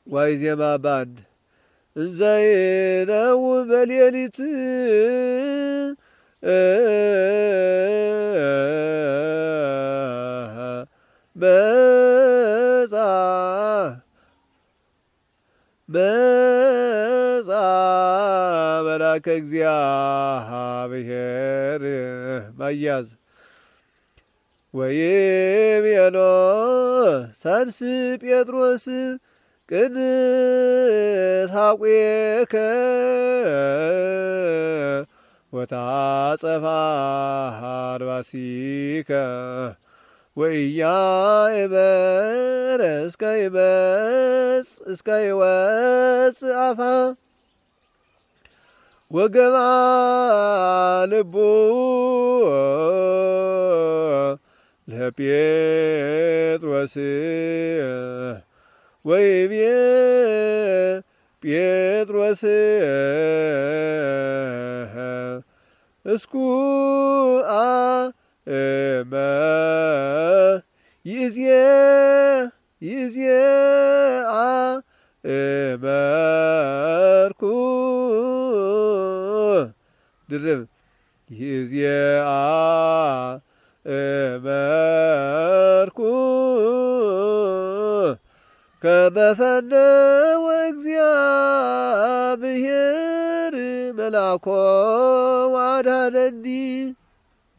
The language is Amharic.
ዋይዜማ ባንድ እንዘይነው በሌሊት መጻ መልአከ እግዚአብሔር ማያዝ ወይቤሎ ተንስ ጴጥሮስ ቅንታዌከ ወታጸፋ አርባሲከ ወኢያእመረ እስከ ይወፅእ አፋ ወገባ ልቡ ለጴጥሮስ ወይቤ ጴጥሮስ እስኩ አእመ ይእዜ አእመርኩ ድርብ ይእዜ አእመርኩ ከመ ፈነወ እግዚአብሔር መልአኮ ወአድኀነኒ